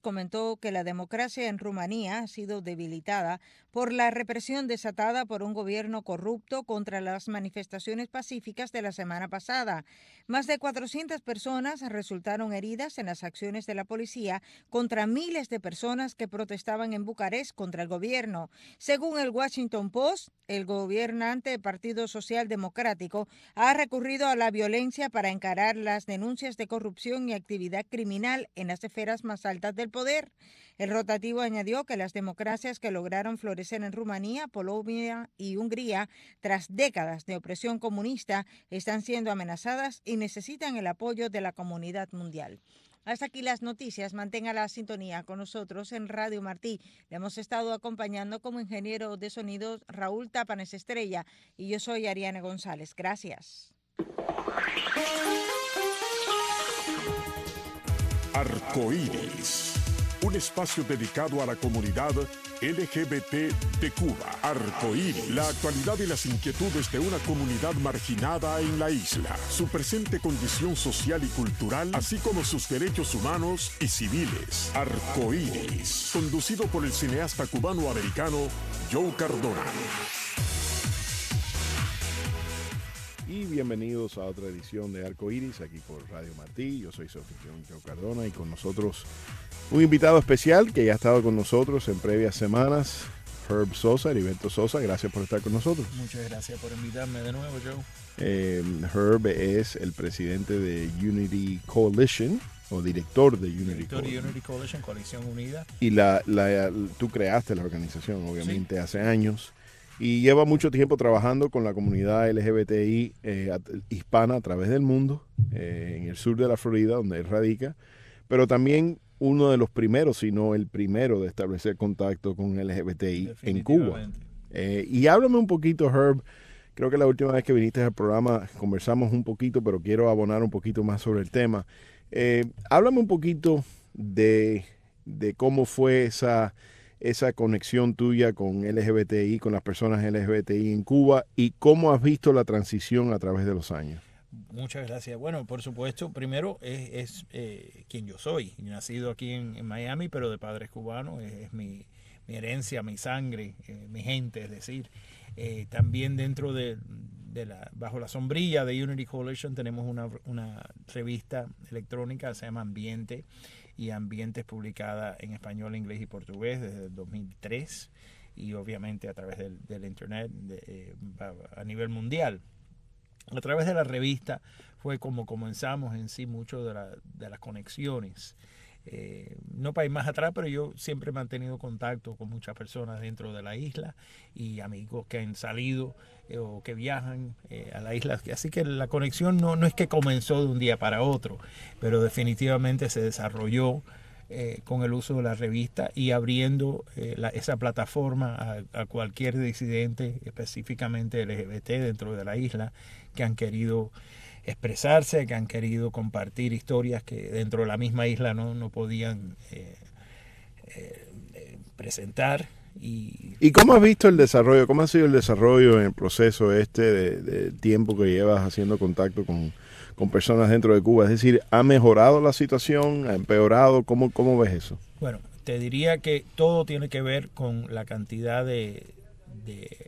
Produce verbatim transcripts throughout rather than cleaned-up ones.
comentó que la democracia en Rumanía ha sido debilitada por la represión desatada por un gobierno corrupto contra las manifestaciones pacíficas de la semana pasada. Más de cuatrocientas personas resultaron heridas en las acciones de la policía contra miles de personas que protestaban en Bucarest contra el gobierno. Según el Washington Post, el gobernante Partido Social Democrático ha recurrido a la violencia para encarar las denuncias de corrupción y actividad criminal en las esferas más altas del poder. El rotativo añadió que las democracias que lograron florecer en Rumanía, Polonia y Hungría tras décadas de opresión comunista están siendo amenazadas y necesitan el apoyo de la comunidad mundial. Hasta aquí las noticias. Mantenga la sintonía con nosotros en Radio Martí. Le hemos estado acompañando como ingeniero de sonido Raúl Tapanes Estrella y yo soy Ariana González. Gracias. Arcoíris, un espacio dedicado a la comunidad L G B T de Cuba. Arcoíris, la actualidad y las inquietudes de una comunidad marginada en la isla, su presente condición social y cultural, así como sus derechos humanos y civiles. Arcoíris, conducido por el cineasta cubano-americano Joe Cardona. Y bienvenidos a otra edición de Arcoíris, aquí por Radio Martí. Yo soy su anfitrión Joe Cardona y con nosotros un invitado especial que ya ha estado con nosotros en previas semanas, Herb Sosa, Heriberto Sosa. Gracias por estar con nosotros. Muchas gracias por invitarme de nuevo, Joe. Eh, Herb es el presidente de Unity Coalition, o director de Unity Director Coalition. de Unity Coalition, Coalición Unida. Y la, la, tú creaste la organización, obviamente, Sí. hace años. Y lleva mucho tiempo trabajando con la comunidad L G B T I eh, hispana a través del mundo, eh, en el sur de la Florida, donde él radica, pero también uno de los primeros, si no el primero, de establecer contacto con L G B T I en Cuba. Eh, y háblame un poquito, Herb, creo que la última vez que viniste al programa conversamos un poquito, pero quiero abonar un poquito más sobre el tema. Eh, háblame un poquito de, de cómo fue esa... esa conexión tuya con L G B T I, con las personas L G B T I en Cuba y cómo has visto la transición a través de los años. Muchas gracias. Bueno, por supuesto, primero es, es eh, quien yo soy. Nacido aquí en, en Miami, pero de padres cubanos. Es, es mi, mi herencia, mi sangre, eh, mi gente, es decir. Eh, también dentro de, de la, bajo la sombrilla de Unity Coalition tenemos una, una revista electrónica que se llama Ambiente, y Ambiente es publicada en español, inglés y portugués desde el dos mil tres y obviamente a través del, del internet de, eh, a, a nivel mundial. A través de la revista fue como comenzamos en sí mucho de, la, de las conexiones. Eh, no para ir más atrás, pero yo siempre he mantenido contacto con muchas personas dentro de la isla y amigos que han salido eh, o que viajan eh, a la isla. Así que la conexión no, no es que comenzó de un día para otro, pero definitivamente se desarrolló eh, con el uso de la revista y abriendo eh, la, esa plataforma a, a cualquier disidente, específicamente L G B T dentro de la isla, que han querido expresarse, que han querido compartir historias que dentro de la misma isla no, no podían eh, eh, presentar. Y, ¿Y cómo has visto el desarrollo? ¿Cómo ha sido el desarrollo en el proceso este de, de tiempo que llevas haciendo contacto con, con personas dentro de Cuba? Es decir, ¿ha mejorado la situación? ¿Ha empeorado? ¿Cómo, cómo ves eso? Bueno, te diría que todo tiene que ver con la cantidad de... de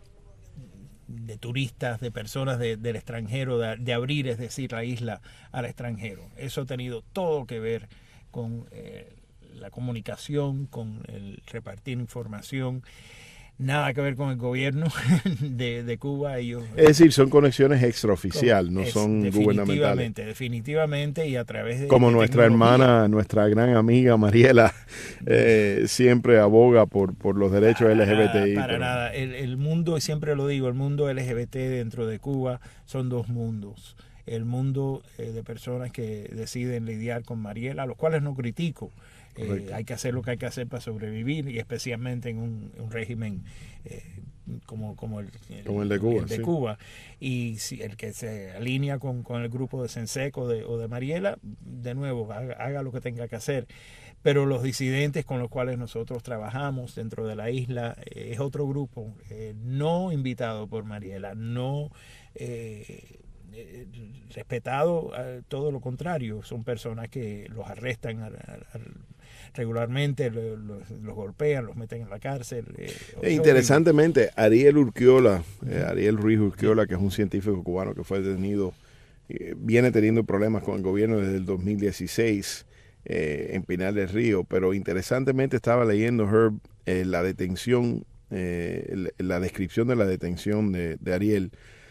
de turistas, de personas de, del extranjero, de, de abrir, es decir, la isla al extranjero. Eso ha tenido todo que ver con eh, la comunicación, con el repartir información, nada que ver con el gobierno de, de Cuba. Ellos, es decir, son conexiones extraoficial, no es, son gubernamentales. Definitivamente, definitivamente, y a través de... Como de nuestra hermana, nuestra gran amiga Mariela, eh, siempre aboga por, por los derechos para L G B T I. Nada, para pero... nada. El, el mundo, y siempre lo digo, el mundo L G B T dentro de Cuba son dos mundos. El mundo eh, de personas que deciden lidiar con Mariela, a los cuales no critico. Eh, hay que hacer lo que hay que hacer para sobrevivir, y especialmente en un, un régimen eh, como, como, el, el, como el de Cuba. El de sí. Cuba. Y si el que se alinea con, con el grupo de Senseco de, o de Mariela, de nuevo, haga, haga lo que tenga que hacer. Pero los disidentes con los cuales nosotros trabajamos dentro de la isla eh, es otro grupo, eh, no invitado por Mariela, no... Eh, Eh, respetado, eh, todo lo contrario, son personas que los arrestan, al, al, regularmente, los, los, los golpean, los meten en la cárcel. Eh, e interesantemente, Ariel Urquiola, eh, Ariel Ruiz Urquiola, que es un científico cubano que fue detenido, eh, viene teniendo problemas con el gobierno desde el dos mil dieciséis eh, en Pinar del Río, pero interesantemente estaba leyendo, Herb, eh, la detención, eh, la descripción de la detención de, de Ariel.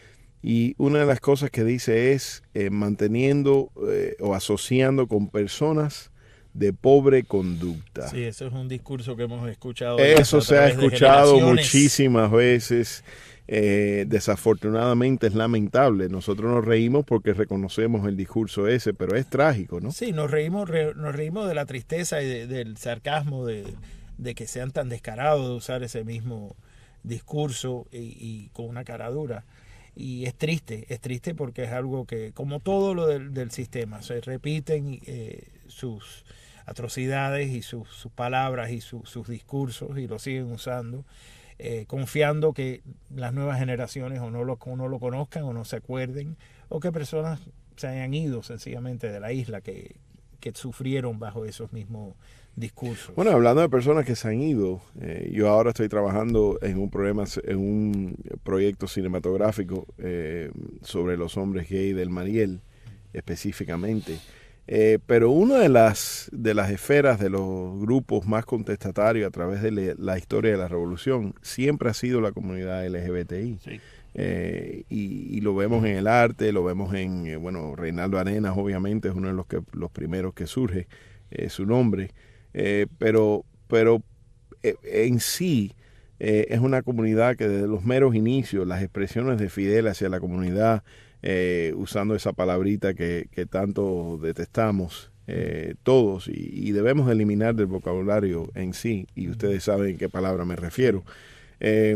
Y una de las cosas que dice es eh, manteniendo eh, o asociando con personas de pobre conducta. Sí, eso es un discurso que hemos escuchado. Eso se ha escuchado muchísimas veces. Eh, desafortunadamente es lamentable. Nosotros nos reímos porque reconocemos el discurso ese, pero es trágico, ¿no? Sí, nos reímos, re, nos reímos de la tristeza y de, del sarcasmo de, de que sean tan descarados de usar ese mismo discurso y, y con una cara dura. Y es triste, es triste porque es algo que, como todo lo del, del sistema, se repiten eh, sus atrocidades y sus, sus palabras y su, sus discursos y lo siguen usando, eh, confiando que las nuevas generaciones o no lo, o no lo conozcan o no se acuerden, o que personas se hayan ido sencillamente de la isla que, que sufrieron bajo esos mismos discursos. Bueno, hablando de personas que se han ido, eh, yo ahora estoy trabajando en un programa, en un proyecto cinematográfico eh, sobre los hombres gay del Mariel, específicamente. Eh, pero una de las de las esferas de los grupos más contestatarios a través de le, la historia de la revolución siempre ha sido la comunidad L G B T I. Sí. Eh, y, y lo vemos en el arte, lo vemos en, eh, bueno, Reinaldo Arenas obviamente es uno de los que los primeros que surge, eh, su nombre. Eh, pero pero eh, en sí eh, es una comunidad que desde los meros inicios, las expresiones de Fidel hacia la comunidad, eh, usando esa palabrita que, que tanto detestamos eh, todos y, y debemos eliminar del vocabulario en sí, y ustedes saben qué palabra me refiero, eh,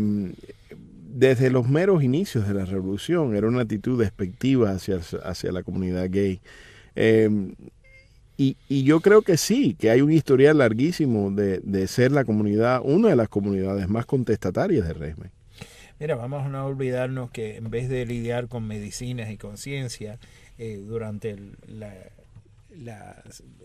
desde los meros inicios de la revolución era una actitud despectiva hacia, hacia la comunidad gay. Eh, Y, y yo creo que sí, que hay un historial larguísimo de, de ser la comunidad, una de las comunidades más contestatarias del régimen. Mira, vamos a no olvidarnos que en vez de lidiar con medicinas y con ciencia eh, durante el, la, la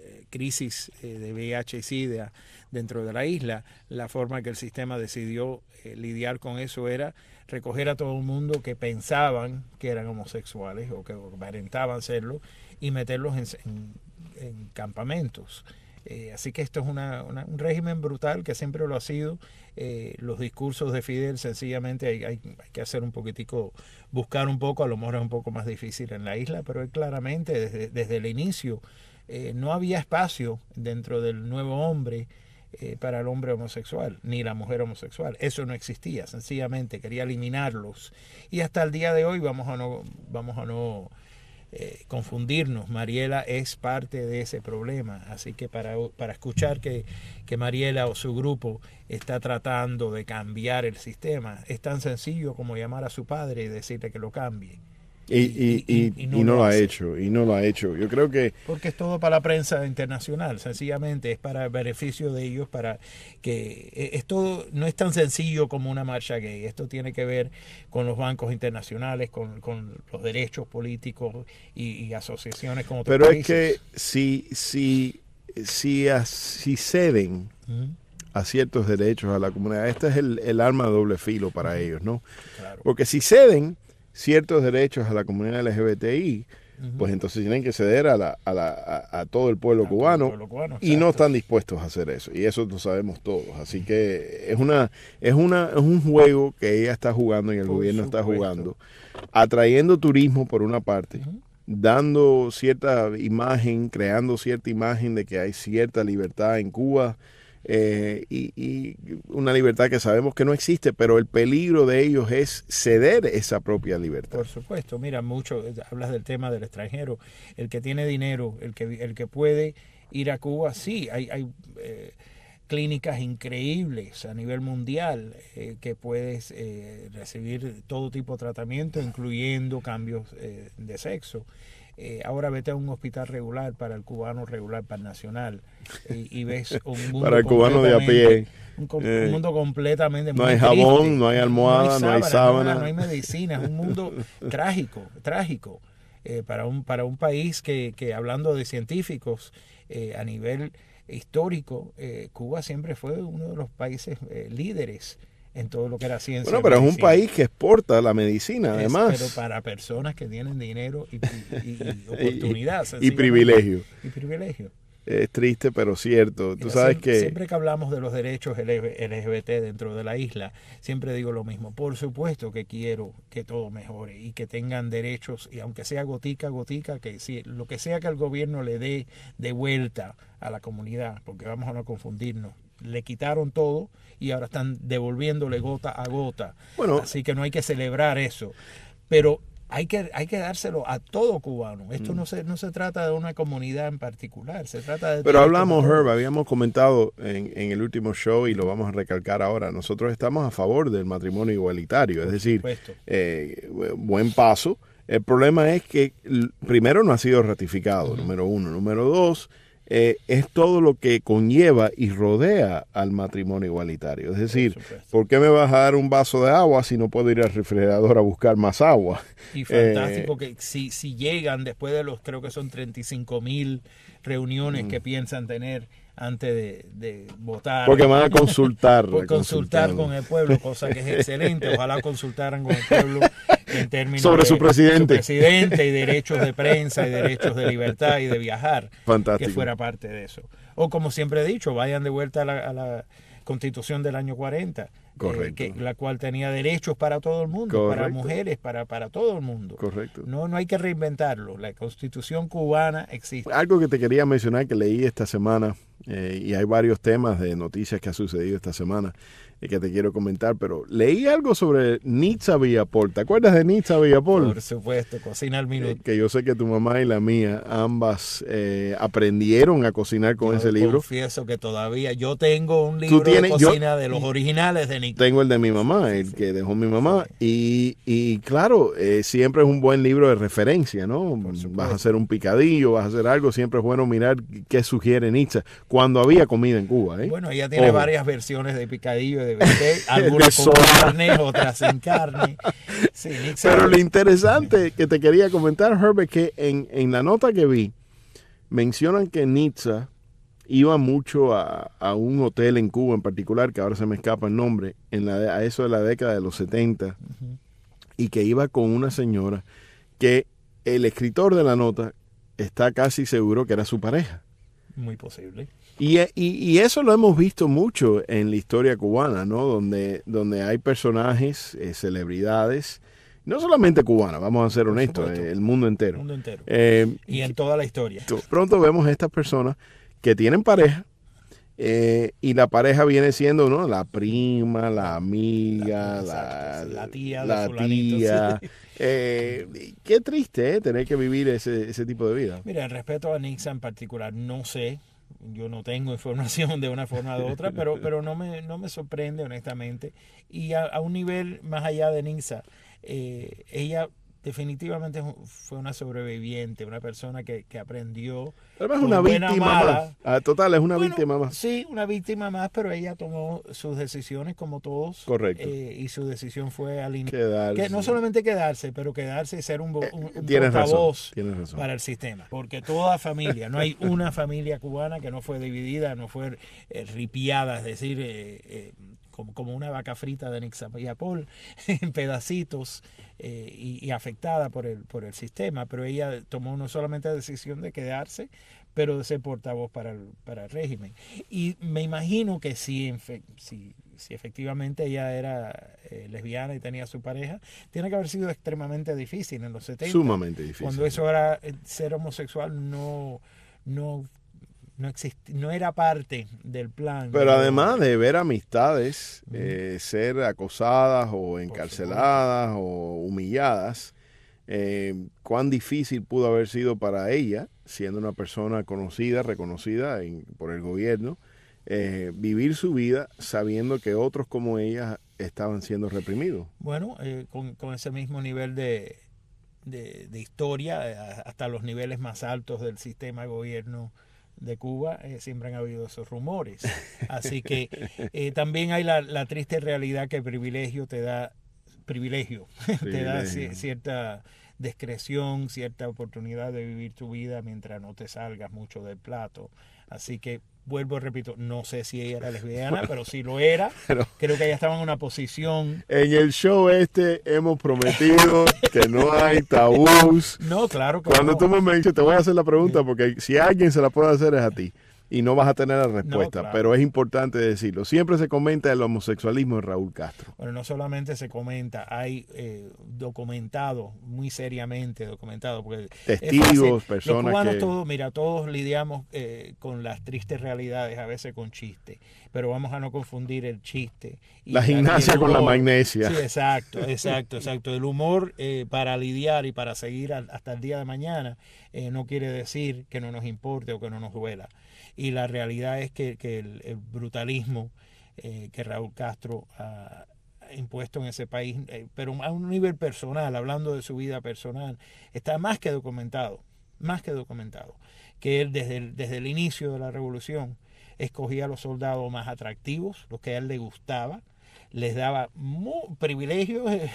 crisis eh, de V I H y SIDA dentro de la isla, la forma que el sistema decidió eh, lidiar con eso era recoger a todo el mundo que pensaban que eran homosexuales o que aparentaban serlo y meterlos en, en en campamentos. Eh, así que esto es una, una, un régimen brutal que siempre lo ha sido. Eh, los discursos de Fidel sencillamente hay, hay, hay que hacer un poquitico, buscar un poco, a lo mejor es un poco más difícil en la isla, pero él claramente desde, desde el inicio eh, no había espacio dentro del nuevo hombre eh, para el hombre homosexual, ni la mujer homosexual. Eso no existía, sencillamente quería eliminarlos. Y hasta el día de hoy vamos a no... Vamos a no Eh, confundirnos. Mariela es parte de ese problema, así que para, para escuchar que, que Mariela o su grupo está tratando de cambiar el sistema, es tan sencillo como llamar a su padre y decirle que lo cambie. Y, y, y, y, y no, y no lo, lo ha hecho, y no lo ha hecho. Yo creo que... Porque es todo para la prensa internacional, sencillamente es para el beneficio de ellos, para que esto no es tan sencillo como una marcha gay. Esto tiene que ver con los bancos internacionales, con, con los derechos políticos y, y asociaciones como otros Pero países. es que si, si, si, si ceden uh-huh. a ciertos derechos a la comunidad, este es el, el arma de doble filo para uh-huh. ellos, ¿no? Claro. Porque si ceden ciertos derechos a la comunidad L G B T I, uh-huh. pues entonces tienen que ceder a, la, a, la, a, a todo el pueblo a cubano, todo el pueblo cubano y no están dispuestos a hacer eso, y eso lo sabemos todos. Así que es una es una es un juego que ella está jugando y el Por gobierno supuesto. está jugando, atrayendo turismo por una parte, uh-huh. dando cierta imagen, creando cierta imagen de que hay cierta libertad en Cuba. Eh, y, y una libertad que sabemos que no existe, pero el peligro de ellos es ceder esa propia libertad. Por supuesto, mira, mucho hablas del tema del extranjero, el que tiene dinero, el que el que puede ir a Cuba, sí, hay, hay eh, clínicas increíbles a nivel mundial eh, que puedes eh, recibir todo tipo de tratamiento, incluyendo cambios eh, de sexo. Eh, ahora vete a un hospital regular para el cubano regular, para el nacional, y, y ves un mundo para el cubano de a pie. Un, eh, un mundo completamente no hay jabón, triste. no hay almohada, no hay sábana, no hay, sábana. No, no hay medicina, es un mundo trágico, trágico eh, para un para un país que, que hablando de científicos eh, a nivel histórico, eh, Cuba siempre fue uno de los países eh, líderes en todo lo que era ciencia. Bueno, pero es un país que exporta la medicina, además. Es, pero para personas que tienen dinero y, y, y oportunidad. y, y privilegio. Y privilegio. Es triste, pero cierto. Tú Mira, sabes siempre, que... Siempre que hablamos de los derechos L G B T dentro de la isla, siempre digo lo mismo. Por supuesto que quiero que todo mejore y que tengan derechos, y aunque sea gotica, gotica, que si lo que sea que el gobierno le dé de vuelta a la comunidad, porque vamos a no confundirnos, le quitaron todo y ahora están devolviéndole gota a gota. Bueno, así que no hay que celebrar eso. Pero hay que, hay que dárselo a todo cubano. Esto mm. no se no se trata de una comunidad en particular, se trata de... Pero hablamos, Herb, habíamos comentado en, en el último show y lo vamos a recalcar ahora, nosotros estamos a favor del matrimonio igualitario, es decir, eh, buen paso. El problema es que primero no ha sido ratificado, uh-huh. número uno. Número dos, eh, es todo lo que conlleva y rodea al matrimonio igualitario. Es decir, ¿por, ¿por qué me vas a dar un vaso de agua si no puedo ir al refrigerador a buscar más agua? Y fantástico eh, que si, si llegan después de los, creo que son treinta y cinco mil reuniones uh-huh. que piensan tener antes de, de votar. Porque van a consultar. Por consultar con el pueblo, cosa que es excelente. Ojalá consultaran con el pueblo en términos sobre de su presidente. su presidente y derechos de prensa y derechos de libertad y de viajar. Fantástico. Que fuera parte de eso. O como siempre he dicho, vayan de vuelta a la, a la Constitución del año cuarenta. Correcto. Eh, que, la cual tenía derechos para todo el mundo, Correcto. para mujeres, para, para todo el mundo. Correcto. No, no hay que reinventarlo. La Constitución cubana existe. Algo que te quería mencionar que leí esta semana, eh, y hay varios temas de noticias que ha sucedido esta semana y que te quiero comentar, pero leí algo sobre Nitza Villapol. ¿Te acuerdas de Nitza Villapol? Por supuesto, cocina al minuto. Eh, que yo sé que tu mamá y la mía, ambas eh, aprendieron a cocinar con yo ese libro. Confieso que todavía yo tengo un libro tienes, de cocina yo, de los originales de Nitza. Tengo el de mi mamá, el sí, que dejó mi mamá. Sí. Y, y claro, eh, siempre es un buen libro de referencia, ¿no? Vas a hacer un picadillo, vas a hacer algo, siempre es bueno mirar qué sugiere Nitza cuando había comida en Cuba. ¿eh? Bueno, ella tiene Ojo. varias versiones de picadillo, de bistec, algunas con carne, otras sin carne. Sí, pero lo interesante que te quería comentar, Herb, es que en, en la nota que vi, mencionan que Nitza iba mucho a, a un hotel en Cuba en particular, que ahora se me escapa el nombre, en la, a eso de la década de los setenta, uh-huh. y que iba con una señora que el escritor de la nota está casi seguro que era su pareja. Muy posible. Y, y, y eso lo hemos visto mucho en la historia cubana, ¿no? Donde, donde hay personajes, eh, celebridades, no solamente cubanas, vamos a ser honestos, eh, el mundo entero. El mundo entero. Eh, y en toda la historia. Pronto vemos a estas personas que tienen pareja, eh, y la pareja viene siendo, ¿no? La prima, la amiga, la, la, la tía, la de fulanito, tía. Sí. Eh, qué triste, ¿eh? Tener que vivir ese, ese tipo de vida. Mira, en respeto a Nitza en particular, no sé. Yo no tengo información de una forma u otra, pero, pero no, me, no me sorprende, honestamente. Y a, a un nivel más allá de Nitza, eh, ella definitivamente fue una sobreviviente, una persona que, que aprendió. Además, una víctima más. Ah, total, es una bueno, víctima más. Sí, una víctima más, pero ella tomó sus decisiones como todos. Correcto. Eh, y su decisión fue alinear. Quedarse. Que no solamente quedarse, pero quedarse y ser un, un, un Tienes portavoz razón. Razón. para el sistema. Porque toda familia, no hay una familia cubana que no fue dividida, no fue eh, ripiada, es decir, eh, eh, como, como una vaca frita de Nitza Villapol, en pedacitos. Eh, y, y afectada por el por el sistema, pero ella tomó no solamente la decisión de quedarse, pero de ser portavoz para el, para el régimen. Y me imagino que si, si, si efectivamente ella era eh, lesbiana y tenía su pareja, tiene que haber sido extremadamente difícil en los setenta. Sumamente difícil. Cuando eso era, ser homosexual no... no No, existi- no era parte del plan. Pero además de ver amistades, uh-huh. eh, ser acosadas o encarceladas o humilladas, eh, cuán difícil pudo haber sido para ella, siendo una persona conocida, reconocida en, por el gobierno, eh, vivir su vida sabiendo que otros como ella estaban siendo reprimidos. Bueno, eh, con, con ese mismo nivel de, de, de historia, hasta los niveles más altos del sistema de gobierno de Cuba, eh, siempre han habido esos rumores. Así que eh, también hay la, la triste realidad que el privilegio te da, privilegio, privilegio. te da c- cierta discreción, cierta oportunidad de vivir tu vida mientras no te salgas mucho del plato. Así que vuelvo y repito, no sé si ella era lesbiana, bueno, pero si lo era, pero, creo que ella estaba en una posición... En el show este hemos prometido que no hay tabús. No, claro que Cuando no. tú me dices, te voy a hacer la pregunta, porque si alguien se la puede hacer es a ti. Y no vas a tener la respuesta, no, claro. pero es importante decirlo. Siempre se comenta el homosexualismo de Raúl Castro. Bueno, no solamente se comenta, hay eh, documentado, muy seriamente documentado. Porque testigos, personas Los cubanos que... todos, mira, todos lidiamos eh, con las tristes realidades, a veces con chistes, pero vamos a no confundir el chiste. Y la gimnasia con la magnesia. Sí, exacto, exacto, exacto. El humor eh, para lidiar y para seguir al, hasta el día de mañana eh, no quiere decir que no nos importe o que no nos duela. Y la realidad es que, que el, el brutalismo eh, que Raúl Castro ha impuesto en ese país, eh, pero a un nivel personal, hablando de su vida personal, está más que documentado, más que documentado, que él desde el, desde el inicio de la revolución escogía a los soldados más atractivos, los que a él le gustaba, les daba muy, privilegios, eh,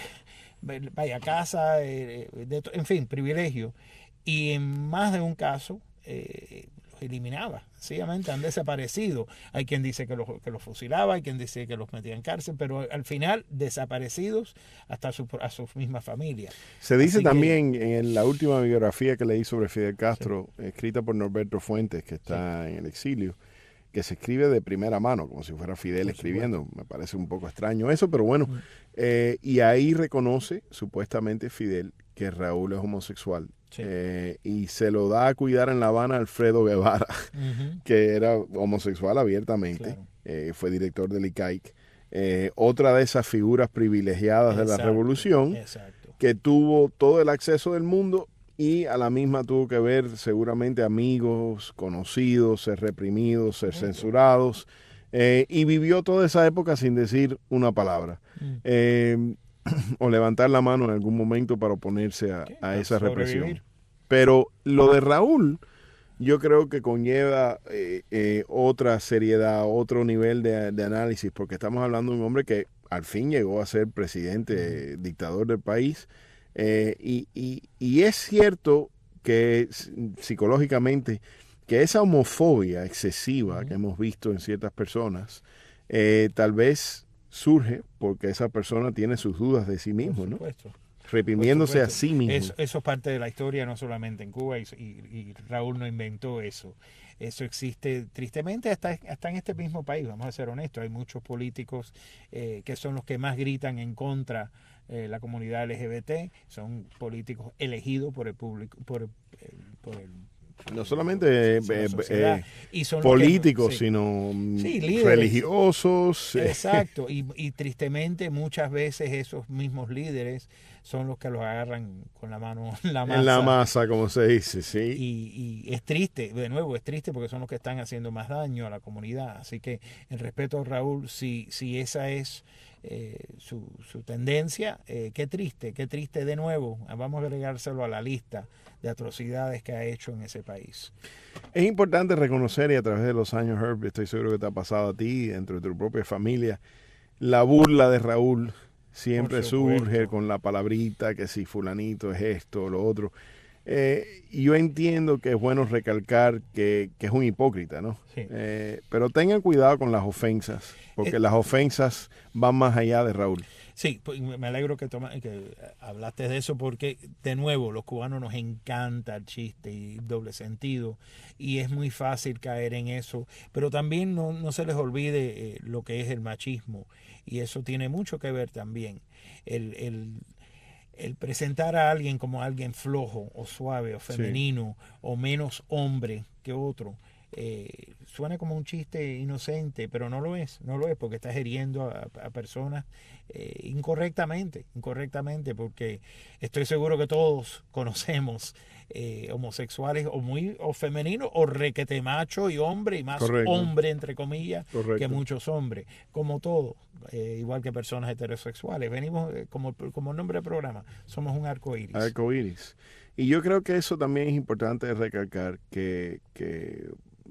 vaya casa, eh, de, en fin, privilegios, y en más de un caso eh, los eliminaba, sencillamente han desaparecido. Hay quien dice que los, que los fusilaba, hay quien dice que los metía en cárcel, pero al final desaparecidos hasta su, a sus mismas familias. Se dice Así también que, en la última biografía que leí sobre Fidel Castro, sí, escrita por Norberto Fuentes, que está sí. en el exilio, que se escribe de primera mano, como si fuera Fidel escribiendo. Me parece un poco extraño eso, pero bueno. Mm. Eh, y ahí reconoce, supuestamente, Fidel, que Raúl es homosexual. Sí. Eh, y se lo da a cuidar en La Habana a Alfredo Guevara, uh-huh. que era homosexual abiertamente. Claro. Eh, fue director del I C A I C. Eh, otra de esas figuras privilegiadas exacto, de la revolución, exacto. que tuvo todo el acceso del mundo y a la misma tuvo que ver seguramente amigos, conocidos, ser reprimidos, ser censurados, eh, y vivió toda esa época sin decir una palabra, eh, o levantar la mano en algún momento para oponerse a, a esa represión. Pero lo de Raúl, yo creo que conlleva eh, eh, otra seriedad, otro nivel de, de análisis, porque estamos hablando de un hombre que al fin llegó a ser presidente, eh, dictador del país. Eh, y, y, y es cierto que psicológicamente que esa homofobia excesiva uh-huh. que hemos visto en ciertas personas eh, tal vez surge porque esa persona tiene sus dudas de sí mismo, ¿no? Reprimiéndose a sí mismo. Eso, eso es parte de la historia, no solamente en Cuba, y, y, y Raúl no inventó eso. Eso existe tristemente hasta, hasta en este mismo país, vamos a ser honestos. Hay muchos políticos eh, que son los que más gritan en contra de eh, la comunidad L G B T, son políticos elegidos por el público, por el, por el no solamente por, eh, eh, y son políticos, que, sí. sino sí, religiosos. Exacto, y, y tristemente muchas veces esos mismos líderes son los que los agarran con la mano en la masa. En la masa, como se dice, sí. Y, y es triste, de nuevo, es triste porque son los que están haciendo más daño a la comunidad. Así que, en respeto a Raúl, si, si esa es eh, su, su tendencia, eh, qué triste, qué triste de nuevo. Vamos a agregárselo a la lista de atrocidades que ha hecho en ese país. Es importante reconocer, y a través de los años, Herb, estoy seguro que te ha pasado a ti, dentro de tu propia familia, la burla de Raúl siempre surge con la palabrita que si fulanito es esto o lo otro. Eh, yo entiendo que es bueno recalcar que, que es un hipócrita, ¿no? Sí. Eh, pero tengan cuidado con las ofensas, porque eh, las ofensas van más allá de Raúl. Sí, pues me alegro que, toma, que hablaste de eso, porque de nuevo los cubanos nos encanta el chiste y doble sentido, y es muy fácil caer en eso, pero también no, no se les olvide eh, lo que es el machismo, y eso tiene mucho que ver también. El, el, el presentar a alguien como alguien flojo o suave o femenino, sí, o menos hombre que otro, Eh, suena como un chiste inocente, pero no lo es, no lo es, porque estás hiriendo a, a personas eh, incorrectamente, incorrectamente, porque estoy seguro que todos conocemos eh, homosexuales o muy o femeninos o requete macho y hombre, y más Correcto. hombre entre comillas Correcto. que muchos hombres, como todos, eh, igual que personas heterosexuales. Venimos, eh, como, como el nombre del programa, somos un arco iris. Arco iris. Y yo creo que eso también es importante recalcar, que, que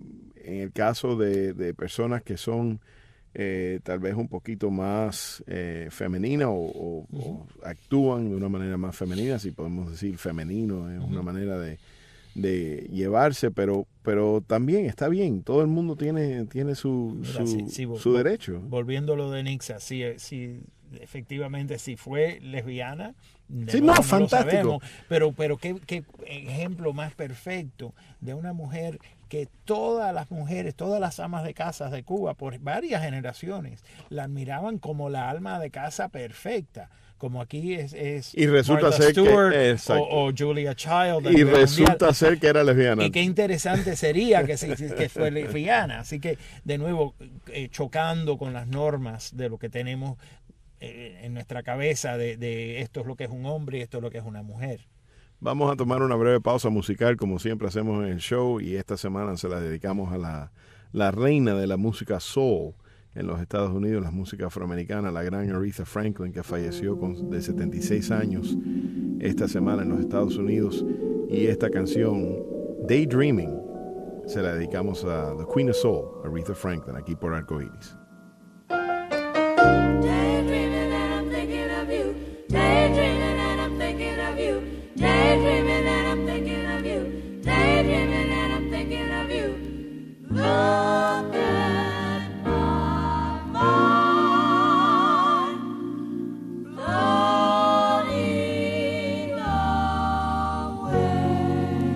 en el caso de, de personas que son eh, tal vez un poquito más eh, femeninas o, o, uh-huh. o actúan de una manera más femenina, si podemos decir femenino, es uh-huh. una manera de, de llevarse, pero pero también está bien, todo el mundo tiene tiene su Mira, su, sí, sí, su vol- derecho. Volviendo a lo de Nixa, sí, sí, efectivamente, si fue lesbiana, de Sí, nuevo no, lo fantástico. sabemos, pero, pero qué, qué ejemplo más perfecto de una mujer que todas las mujeres, todas las amas de casa de Cuba, por varias generaciones, la admiraban como la alma de casa perfecta. Como aquí es, es Y resulta Martha ser que- Stewart exacto. o, o Julia Child. a Y nivel resulta mundial. ser que era lesbiana. Y qué interesante sería que, si- que fue lesbiana. Así que, de nuevo, eh, chocando con las normas de lo que tenemos eh, en nuestra cabeza de, de esto es lo que es un hombre y esto es lo que es una mujer. Vamos a tomar una breve pausa musical, como siempre hacemos en el show, y esta semana se la dedicamos a la, la reina de la música soul en los Estados Unidos, la música afroamericana, la gran Aretha Franklin, que falleció con, de setenta y seis años esta semana en los Estados Unidos. Y esta canción, Daydreaming, se la dedicamos a The Queen of Soul, Aretha Franklin, aquí por Arcoiris. Daydreaming and I'm thinking of you. Daydreaming and I'm thinking of you. Daydreaming and I'm thinking of you. Daydreaming and I'm thinking of you. Look at my mind floating away.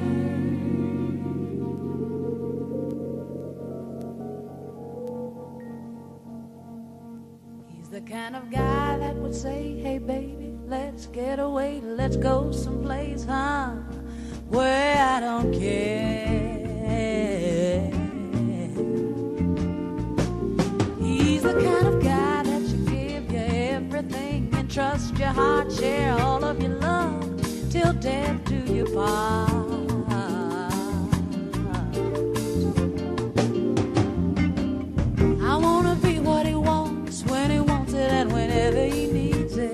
He's the kind of guy that would say, hey baby, let's get away, let's go someplace, huh, where I don't care. He's the kind of guy that you give you everything and trust your heart, share all of your love till death do you part. I wanna be what he wants when he wants it and whenever he needs it.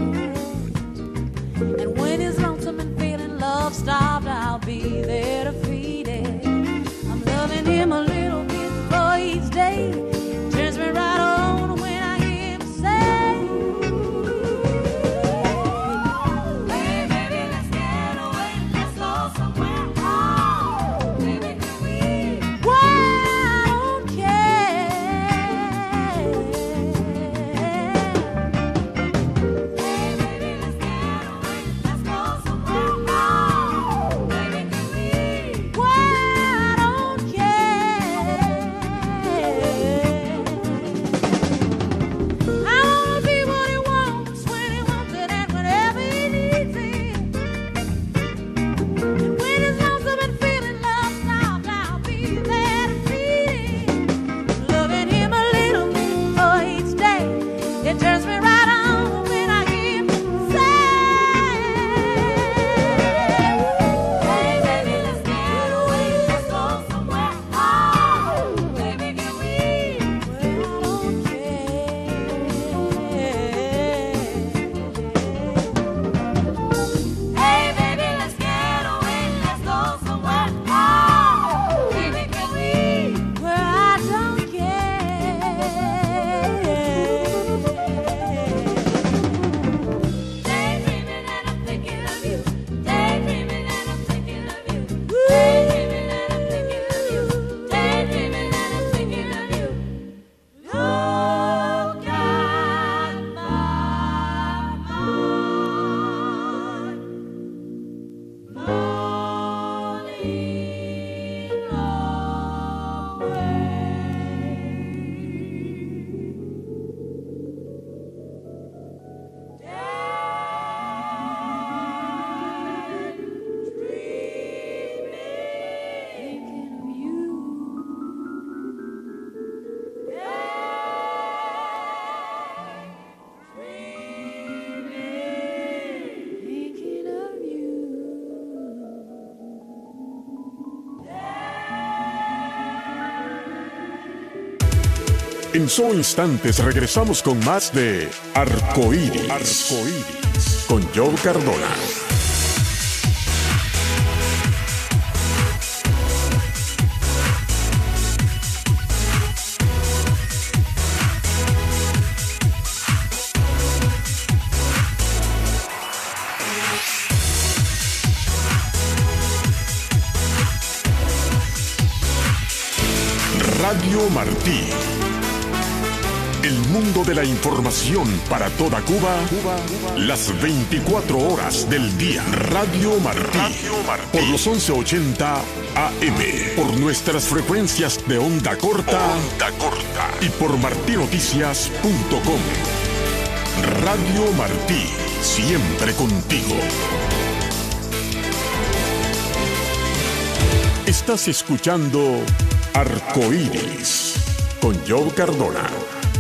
And when he's lonesome and feeling love starved, I'll be there to feed it. I'm loving him a little bit for each day. Turns me right on when I hear him say, hey baby, let's get away, let's go somewhere. Oh, baby, can we? Well, I don't care. Hey baby, let's get away, let's go somewhere. Oh, baby, can we? Well, I don't care. I wanna be what he wants when he wants it and whenever he needs it. And when he's lonesome and feeling love starved, I'll be there to feed him. Loving him a little bit for each day. It turns me right on when I hear him say, hey baby, let's get away, let's go somewhere. Oh, baby, can we? Well, I don't care. Hey baby, let's get away, let's go somewhere. Oh, baby, can we? Well, I don't care. Daydreaming and I'm thinking of you. Daydreaming and I'm thinking of you. Daydreaming and I'm thinking of you. Daydreaming and I'm thinking of you. Look at my mind En solo instantes regresamos con más de Arcoíris, Arcoíris, con Joe Cardona. Radio Martí. El mundo de la información para toda Cuba, Cuba, Cuba, las veinticuatro horas del día. Radio Martí. Radio Martí. Por los once ochenta A M. Por nuestras frecuencias de onda corta. Onda corta. Y por martinoticias punto com. Radio Martí. Siempre contigo. Estás escuchando Arcoíris con Joe Cardona.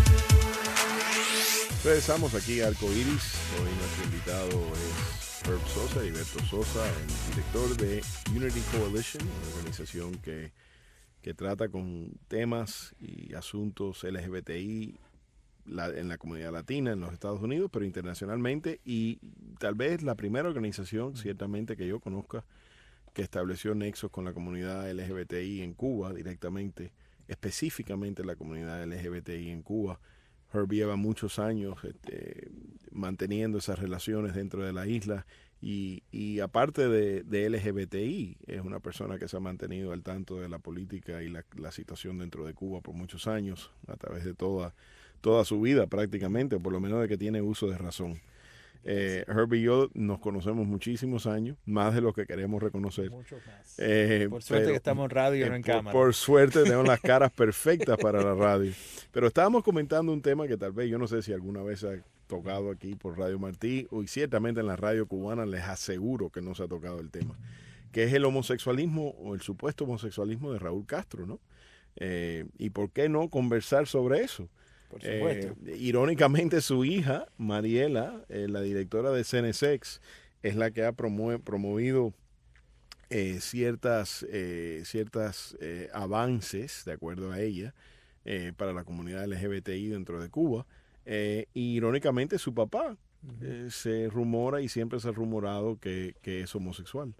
Regresamos aquí a Arcoíris. Hoy nuestro invitado es Herb Sosa, Heriberto Sosa, el director de Unity Coalition, una organización que, que trata con temas y asuntos L G B T I la, en la comunidad latina en los Estados Unidos, pero internacionalmente, y tal vez la primera organización, ciertamente que yo conozca, que estableció nexos con la comunidad L G B T I en Cuba directamente, específicamente la comunidad L G B T I en Cuba. Herb lleva muchos años este, manteniendo esas relaciones dentro de la isla y, y aparte de, de L G B T I, es una persona que se ha mantenido al tanto de la política y la, la situación dentro de Cuba por muchos años, a través de toda, toda su vida prácticamente, o por lo menos de que tiene uso de razón. Eh, Herb y yo nos conocemos muchísimos años, más de lo que queremos reconocer. Muchos más. Eh, por suerte pero, que estamos en radio, eh, no en por, cámara. Por suerte tenemos las caras perfectas para la radio. Pero estábamos comentando un tema que tal vez, yo no sé si alguna vez se ha tocado aquí por Radio Martí, y ciertamente en la radio cubana les aseguro que no se ha tocado el tema, que es el homosexualismo o el supuesto homosexualismo de Raúl Castro, ¿no? Eh, y por qué no conversar sobre eso. Por supuesto. Eh, irónicamente, su hija, Mariela, eh, la directora de Cenesex, es la que ha promo promovido eh, ciertas, eh, ciertas eh, avances, de acuerdo a ella, eh, para la comunidad L G B T I dentro de Cuba. Eh, y irónicamente, su papá uh-huh. eh, se rumora y siempre se ha rumorado que, que es homosexual.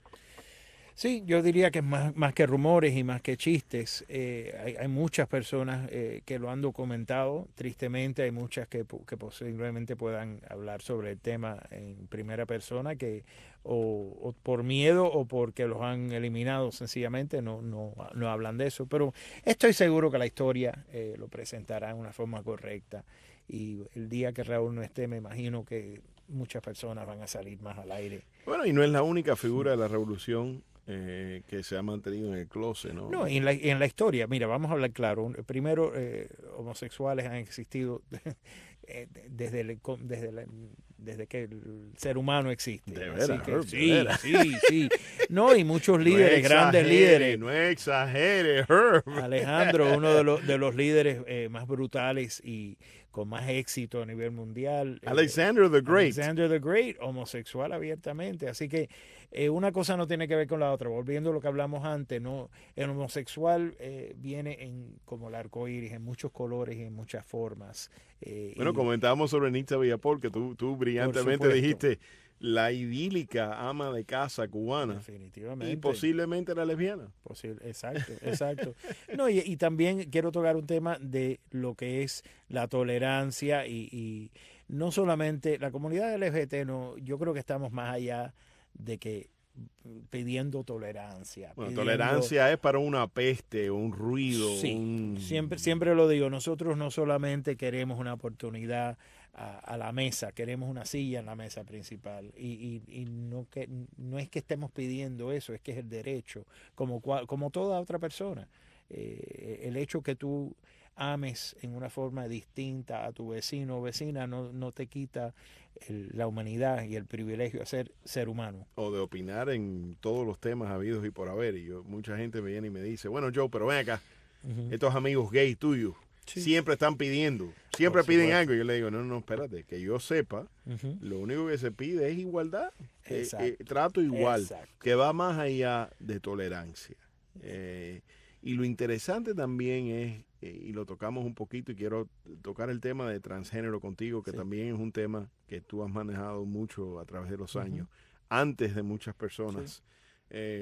Sí, yo diría que es más, más que rumores y más que chistes. Eh, hay, hay muchas personas eh, que lo han documentado. Tristemente hay muchas que, que posiblemente puedan hablar sobre el tema en primera persona, que o, o por miedo o porque los han eliminado sencillamente no, no, no hablan de eso. Pero estoy seguro que la historia eh, lo presentará en una forma correcta. Y el día que Raúl no esté, me imagino que muchas personas van a salir más al aire. Bueno, y no es la única figura de la revolución Eh, que se ha mantenido en el closet, ¿no? No, en la, en la historia, mira, vamos a hablar claro. Primero, eh, homosexuales han existido eh, desde, el, desde, la, desde que el ser humano existe. De veras, Así que, Herb, sí, de veras. sí, sí. No, y muchos líderes, no grandes líderes. No exagere, Herb. Alejandro, uno de los, de los líderes eh, más brutales y con más éxito a nivel mundial. Alexander eh, the Great. Alexander the Great, homosexual abiertamente. Así que eh, una cosa no tiene que ver con la otra. Volviendo a lo que hablamos antes, no, el homosexual eh, viene en como el arco iris, en muchos colores y en muchas formas. Eh, bueno, y, comentábamos sobre Nitza Villapol, que tú, tú brillantemente dijiste la idílica ama de casa cubana. Definitivamente. Y posiblemente era lesbiana. Posible, exacto, exacto. No, y, y también quiero tocar un tema de lo que es la tolerancia y, y no solamente la comunidad L G B T, no, yo creo que estamos más allá de que pidiendo tolerancia. Bueno, pidiendo, tolerancia es para una peste, un ruido. Sí, un... siempre, siempre lo digo, nosotros no solamente queremos una oportunidad a, a la mesa, queremos una silla en la mesa principal y, y, y no, que, no es que estemos pidiendo eso, es que es el derecho, como, como toda otra persona. Eh, el hecho que tú ames en una forma distinta a tu vecino o vecina no, no te quita el, la humanidad y el privilegio de ser ser humano. O de opinar en todos los temas habidos y por haber. Y yo, mucha gente me viene y me dice, bueno, Joe, pero ven acá, uh-huh. estos amigos gays tuyos sí. siempre están pidiendo, siempre por piden supuesto. algo. Y yo le digo, no, no, espérate, que yo sepa, uh-huh. lo único que se pide es igualdad, eh, eh, trato igual, Exacto. que va más allá de tolerancia. Eh, y lo interesante también es, eh, y lo tocamos un poquito, y quiero tocar el tema de transgénero contigo, que sí. también es un tema que tú has manejado mucho a través de los años, uh-huh. antes de muchas personas. Sí. Eh,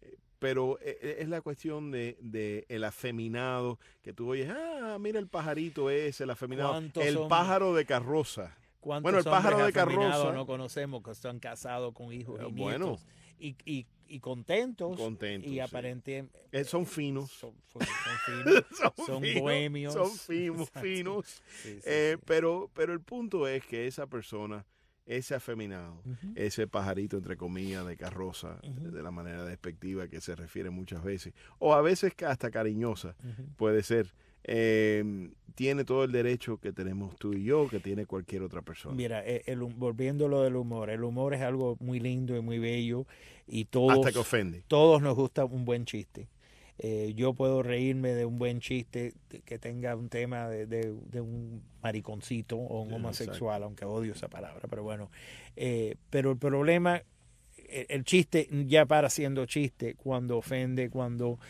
pero es la cuestión de, de el afeminado, que tú oyes, ah, mira el pajarito ese, el afeminado, el son, pájaro de carroza. ¿Cuántos bueno, el pájaro de carroza no conocemos que están casados con hijos y bueno, nietos? y, y, y contentos, Contentos, y sí. aparentemente Eh, son finos. son, son finos, son, son finos, bohemios, son finos, Exacto. finos. Sí, sí, Eh, sí. Pero, pero el punto es que esa persona, ese afeminado, Ujú. ese pajarito entre comillas de carroza, Ujú. de la manera despectiva que se refiere muchas veces, o a veces hasta cariñosa, Ujú. puede ser, eh, tiene todo el derecho que tenemos tú y yo, que tiene cualquier otra persona. Mira, eh, el, hum- volviendo a lo del humor, el humor es algo muy lindo y muy bello y todos, Hasta que ofende. todos nos gusta un buen chiste. Eh, yo puedo reírme de un buen chiste que tenga un tema de, de, de un mariconcito o un Yeah, homosexual, exacto. aunque odio esa palabra, pero bueno. Eh, pero el problema, el, el chiste ya para siendo chiste cuando ofende, cuando,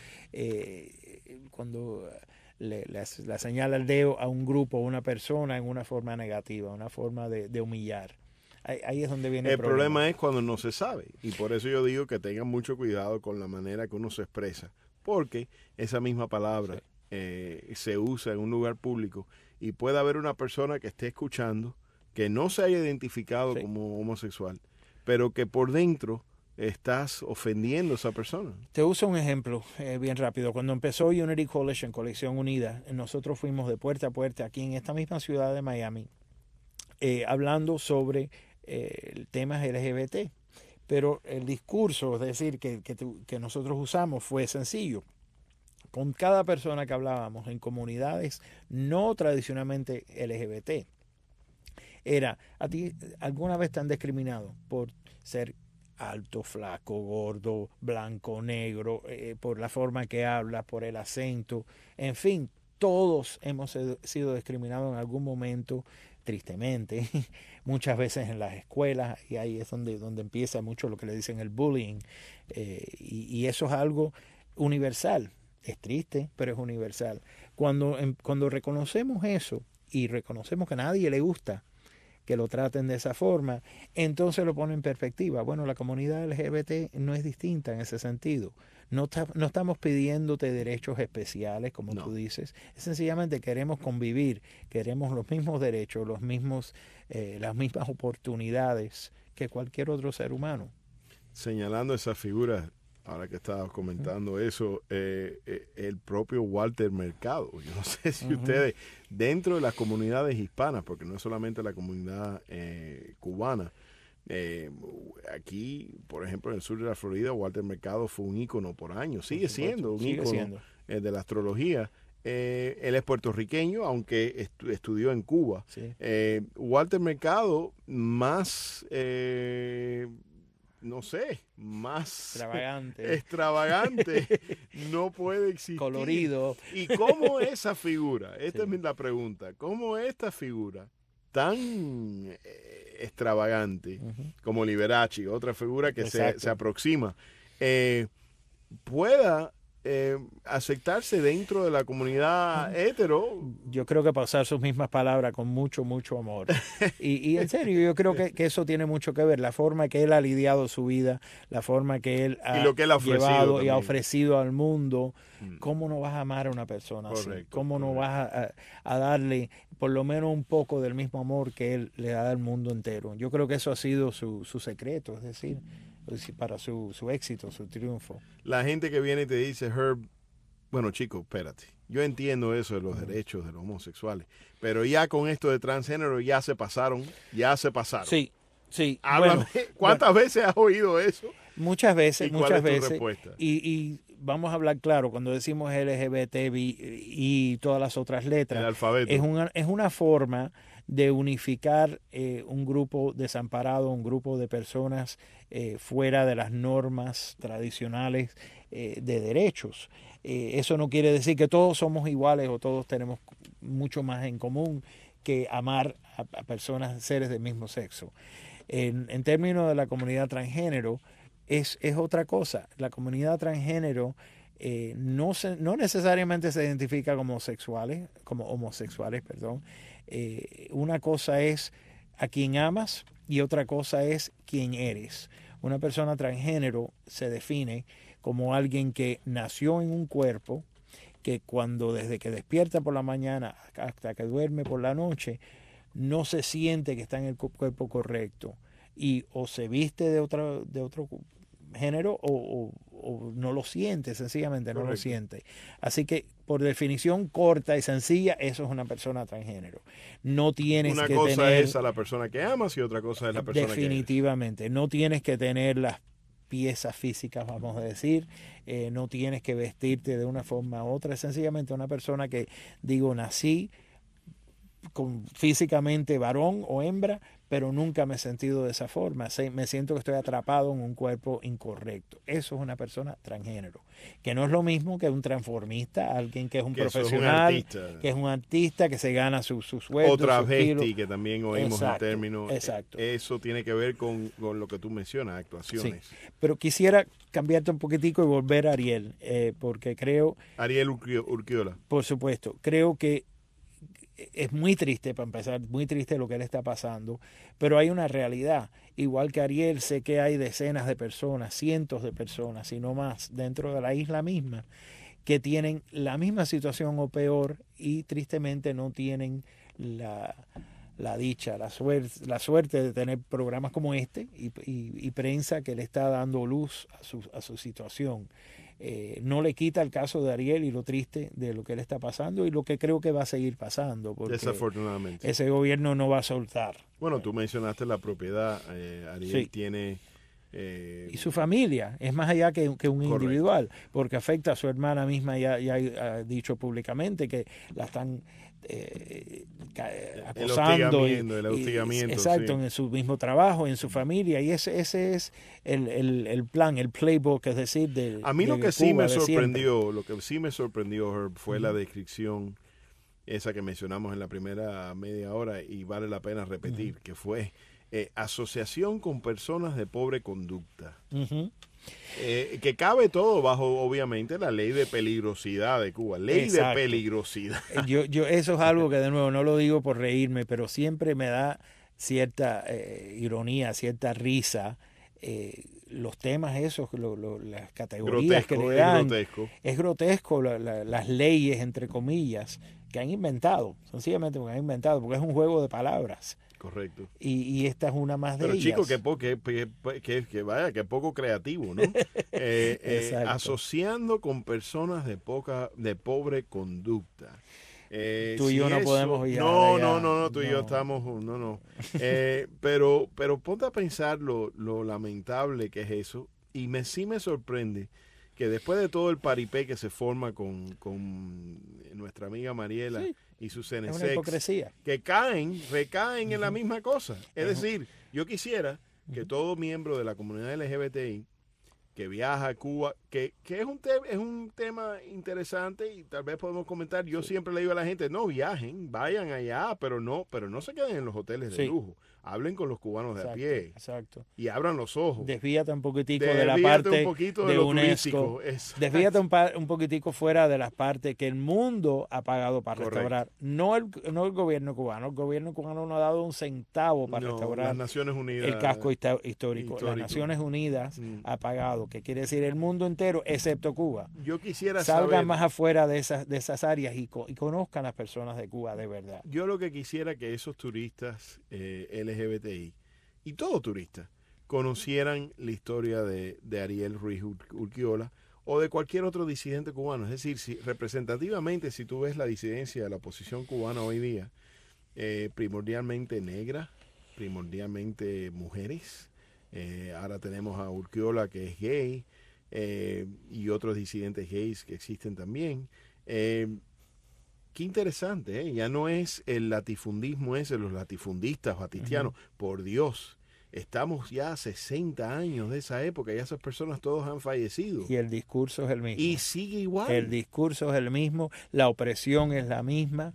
eh, cuando le, le, le señala el dedo a un grupo, a una persona en una forma negativa, una forma de, de humillar. Ahí, ahí es donde viene el, El problema. problema es cuando no se sabe. Y por eso yo digo que tengan mucho cuidado con la manera que uno se expresa. Porque esa misma palabra Sí. eh, se usa en un lugar público y puede haber una persona que esté escuchando que no se haya identificado Sí. como homosexual, pero que por dentro estás ofendiendo a esa persona. Te uso un ejemplo eh, bien rápido. Cuando empezó Unity Coalition, Colección Unida, nosotros fuimos de puerta a puerta aquí en esta misma ciudad de Miami, eh, hablando sobre eh, temas L G B T. Pero el discurso, es decir, que, que, que nosotros usamos fue sencillo. Con cada persona que hablábamos en comunidades no tradicionalmente L G B T, era, ¿a ti alguna vez te han discriminado por ser alto, flaco, gordo, blanco, negro, eh, por la forma que hablas, por el acento? En fin, todos hemos sido discriminados en algún momento, tristemente, muchas veces en las escuelas, y ahí es donde, donde empieza mucho lo que le dicen el bullying, eh, y, y eso es algo universal. Es triste, pero es universal. Cuando, cuando reconocemos eso y reconocemos que a nadie le gusta que lo traten de esa forma, entonces lo pone en perspectiva. Bueno, la comunidad L G B T no es distinta en ese sentido. No, está, no estamos pidiéndote derechos especiales, como No. tú dices. Sencillamente queremos convivir, queremos los mismos derechos, los mismos, eh, las mismas oportunidades que cualquier otro ser humano. Señalando esa figura, ahora que estabas comentando uh-huh. eso, eh, eh, el propio Walter Mercado. Yo no sé si uh-huh. ustedes, dentro de las comunidades hispanas, porque no es solamente la comunidad eh, cubana, eh, aquí, por ejemplo, en el sur de la Florida, Walter Mercado fue un ícono por años, sigue siendo un sigue ícono siendo. Eh, de la astrología. Eh, él es puertorriqueño, aunque estu- estudió en Cuba. Sí. Eh, Walter Mercado, más... Eh, no sé, más extravagante, extravagante no puede existir. Colorido. ¿Y cómo esa figura? Esta Sí. es la pregunta. ¿Cómo esta figura tan eh, extravagante Uh-huh. como Liberace, otra figura que se, se aproxima, eh, pueda eh, aceptarse dentro de la comunidad hetero? Yo creo que para usar sus mismas palabras con mucho, mucho amor. Y, y en serio, yo creo que, que eso tiene mucho que ver. La forma que él ha lidiado su vida, la forma que él ha, y lo que él ha llevado también. y ha ofrecido al mundo. Mm. ¿Cómo no vas a amar a una persona Correcto, así? ¿Cómo correcto. no vas a, a darle por lo menos un poco del mismo amor que él le da al mundo entero? Yo creo que eso ha sido su, su secreto, es decir, para su, su éxito, su triunfo. La gente que viene y te dice, Herb, bueno, chico, espérate. Yo entiendo eso de los uh-huh. derechos de los homosexuales, pero ya con esto de transgénero ya se pasaron, ya se pasaron. Sí, sí. Háblame, bueno, ¿cuántas bueno, veces has oído eso? Muchas veces, ¿Y cuál muchas es tu veces. respuesta? Y, y vamos a hablar claro, cuando decimos L G B T y todas las otras letras, el alfabeto. Es una, es una forma de unificar eh, un grupo desamparado, un grupo de personas eh, fuera de las normas tradicionales eh, de derechos. Eh, eso no quiere decir que todos somos iguales o todos tenemos mucho más en común que amar a, a personas, seres del mismo sexo. En, en términos de la comunidad transgénero, es, es otra cosa. La comunidad transgénero eh, no, se, no necesariamente se identifica como sexuales, como homosexuales, perdón. Eh, una cosa es a quien amas y otra cosa es quién eres. Una persona transgénero se define como alguien que nació en un cuerpo, que cuando desde que despierta por la mañana hasta que duerme por la noche, no se siente que está en el cuerpo correcto y o se viste de otra, de otro género o, o, o no lo siente, sencillamente no Correcto. lo siente. Así que por definición corta y sencilla, eso es una persona transgénero. No tienes Una que cosa tener... es a la persona que amas y otra cosa es la persona Definitivamente, no tienes que tener las piezas físicas, vamos a decir, eh, no tienes que vestirte de una forma u otra, es sencillamente una persona que, digo, nací con, físicamente varón o hembra, pero nunca me he sentido de esa forma, Se, me siento que estoy atrapado en un cuerpo incorrecto. Eso es una persona transgénero, que no es lo mismo que un transformista, alguien que es un que eso profesional, es un artista. que es un artista, que se gana su, su sueldo, O travesti, su kilo. que también oímos Exacto, el término. exacto. Eso tiene que ver con, con lo que tú mencionas, actuaciones. Sí, pero quisiera cambiarte un poquitico y volver a Ariel, eh, porque creo, Ariel Urquio- Urquiola. por supuesto, creo que es muy triste, para empezar, muy triste lo que le está pasando, pero hay una realidad. Igual que Ariel, sé que hay decenas de personas, cientos de personas, si no más, dentro de la isla misma, que tienen la misma situación o peor y tristemente no tienen la, la dicha, la suerte, la suerte de tener programas como este y, y, y prensa que le está dando luz a su, a su situación. Eh, no le quita el caso de Ariel y lo triste de lo que le está pasando y lo que creo que va a seguir pasando, porque Desafortunadamente. ese gobierno no va a soltar. Bueno, tú mencionaste la propiedad. Eh, Ariel Sí. tiene... eh, Y su familia es más allá que, que un Correcto. individual, porque afecta a su hermana misma, ya, ya ha dicho públicamente que la están eh, ca- acosando. y- hostigamiento, el y- hostigamiento, exacto, sí. en su mismo trabajo, en su familia, y ese, ese es el, el, el plan, el playbook, es decir, de A mí lo de que sí Cuba me de siempre. sorprendió, lo que sí me sorprendió, Herb, fue la Ujú. descripción esa que mencionamos en la primera media hora y vale la pena repetir, que fue eh, asociación con personas de pobre conducta. Ujú. Eh, que cabe todo bajo, obviamente, la ley de peligrosidad de Cuba. Ley Exacto. de peligrosidad. Yo, yo, eso es algo que de nuevo no lo digo por reírme, pero siempre me da cierta eh, ironía, cierta risa. Eh, los temas esos, lo, lo, las categorías Grotesco, que le es dan, grotesco. es grotesco la, la, las leyes, entre comillas, que han inventado, sencillamente porque han inventado, porque es un juego de palabras. Correcto. Y, y esta es una más de Pero ellas. chico, que, po- que, que, que, que vaya, que poco creativo, ¿no? Eh, eh, Exacto. asociando con personas de poca, de pobre conducta. Eh, Tú y yo no podemos ir No, allá. no, no, no, tú y yo No. estamos, no, no. Eh, pero, pero ponte a pensar lo, lo lamentable que es eso. Y me sí me sorprende que después de todo el paripé que se forma con, con nuestra amiga Mariela Sí. y sus Es una Cenesex, hipocresía. que caen, recaen en la Ujú. misma cosa. Es Ujú. decir, yo quisiera que Ujú. todo miembro de la comunidad L G B T I que viaja a Cuba, que, que es, un te- es un tema interesante y tal vez podemos comentar, yo siempre le digo a la gente, no viajen, vayan allá, pero no, pero no se queden en los hoteles de Sí. lujo, hablen con los cubanos de a Exacto, pie exacto. y abran los ojos. Desvíate un poquitico de la Desvíate parte un poquito de, de lo UNESCO. turístico. Exacto. Desvíate un, pa- un poquitico fuera de las partes que el mundo ha pagado para Correcto. restaurar. No el, no el gobierno cubano. El gobierno cubano no ha dado un centavo para No, restaurar las Naciones Unidas. el casco hista- histórico. histórico. Las Naciones Unidas Mm. ha pagado, que quiere decir el mundo entero, excepto Cuba. Yo quisiera Salgan saber, más afuera de esas, de esas áreas y, co- y conozcan las personas de Cuba de verdad. yo lo que quisiera que esos turistas eh, L G B T I y todo turista conocieran la historia de, de Ariel Ruiz Ur- Urquiola o de cualquier otro disidente cubano. Es decir, si representativamente, si tú ves la disidencia de la oposición cubana hoy día, eh, primordialmente negra, primordialmente mujeres. Eh, ahora tenemos a Urquiola, que es gay, eh, y otros disidentes gays que existen también. Eh, Qué interesante, ¿eh? Ya no es el latifundismo ese, los latifundistas batistianos. Por Dios, estamos ya a sesenta años de esa época y esas personas todos han fallecido. Y el discurso es el mismo. Y sigue igual. El discurso es el mismo, la opresión es la misma.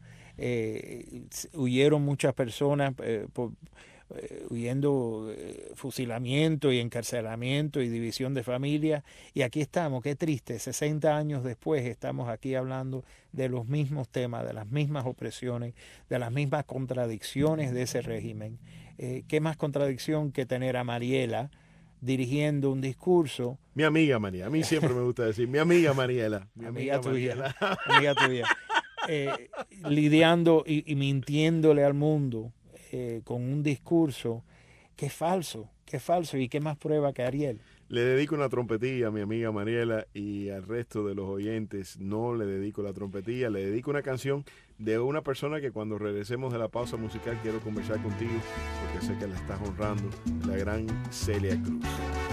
Eh, huyeron muchas personas eh, por, eh, huyendo eh, fusilamiento y encarcelamiento y división de familia. Y aquí estamos, qué triste, sesenta años después estamos aquí hablando de los mismos temas, de las mismas opresiones, de las mismas contradicciones de ese régimen. Eh, ¿Qué más contradicción que tener a Mariela dirigiendo un discurso? Mi amiga María, a mí siempre me gusta decir, mi amiga Mariela. Mi Amiga tuya, Mariela. amiga tuya, eh, lidiando y, y mintiéndole al mundo eh, con un discurso que es falso, que es falso y qué más prueba que Ariel. Le dedico una trompetilla a mi amiga Mariela y al resto de los oyentes no le dedico la trompetilla, le dedico una canción de una persona que cuando regresemos de la pausa musical quiero conversar contigo porque sé que la estás honrando, la gran Celia Cruz.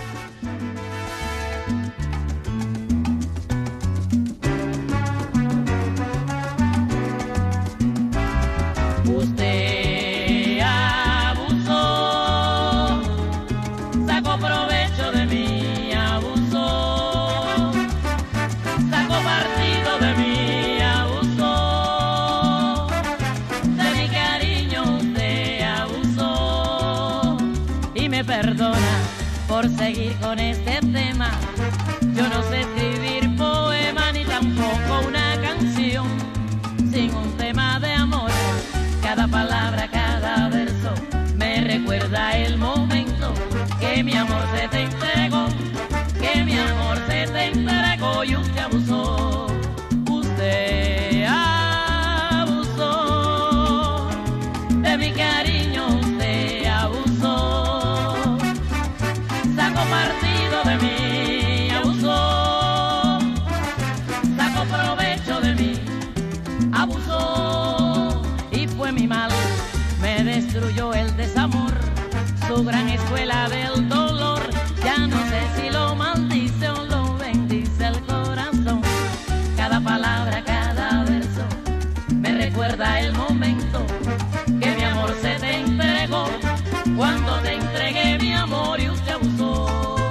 Usted abusó, sacó provecho de mí, abusó, sacó partido de mí, abusó, de mi cariño usted abusó, y me perdona por seguir con este tema. Yo no sé escribir poema ni tampoco una canción sin un tema de amor. Cada palabra, cada verso me recuerda el momento que mi amor se te entregó, que mi amor se te entregó y usted abusó, usted abusó, de mi cariño usted abusó, sacó partido de mí, abusó, sacó provecho de mí, abusó. Fue mi mal, me destruyó el desamor, su gran escuela del dolor. Ya no sé si lo maldice o lo bendice el corazón. Cada palabra, cada verso me recuerda el momento que mi amor se te entregó, cuando te entregué mi amor y usted abusó.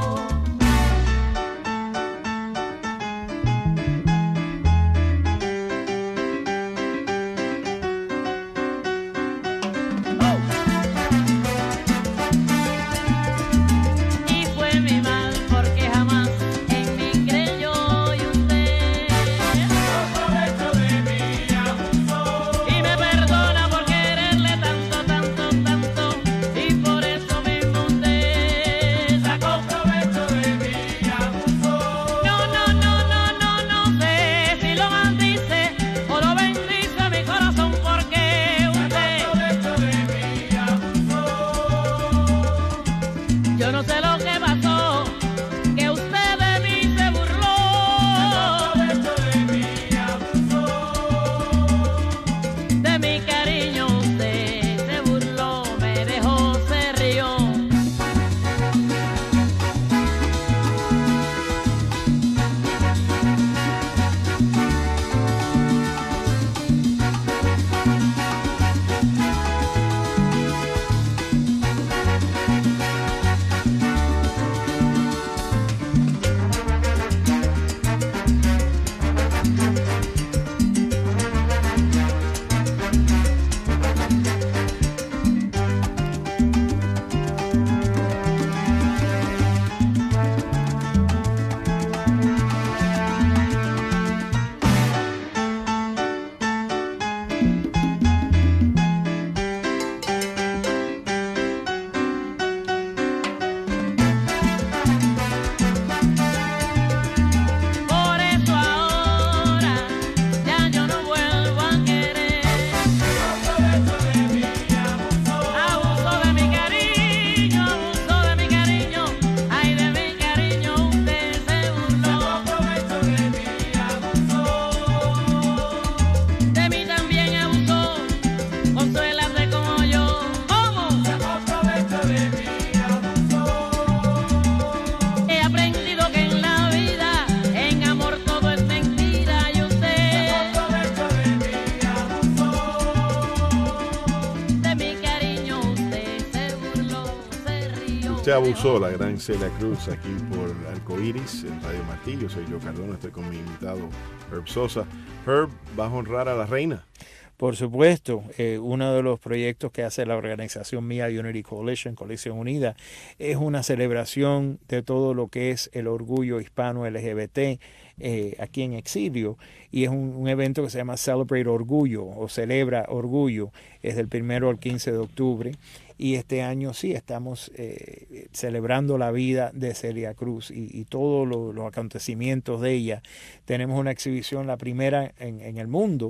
Usted abusó, la gran Celia Cruz, aquí por Arcoiris, en Radio Martí. Yo soy Joe Cardona, estoy con mi invitado Herb Sosa. Herb, ¿vas a honrar a la reina? Por supuesto, eh, uno de los proyectos que hace la organización mía, Unity Coalition, Coalición Unida, es una celebración de todo lo que es el orgullo hispano L G B T eh, aquí en exilio, y es un, un evento que se llama Celebrate Orgullo o Celebra Orgullo, es del primero al quince de octubre, y este año sí estamos eh, celebrando la vida de Celia Cruz y, y todos lo, los acontecimientos de ella. Tenemos una exhibición, la primera en, en el mundo,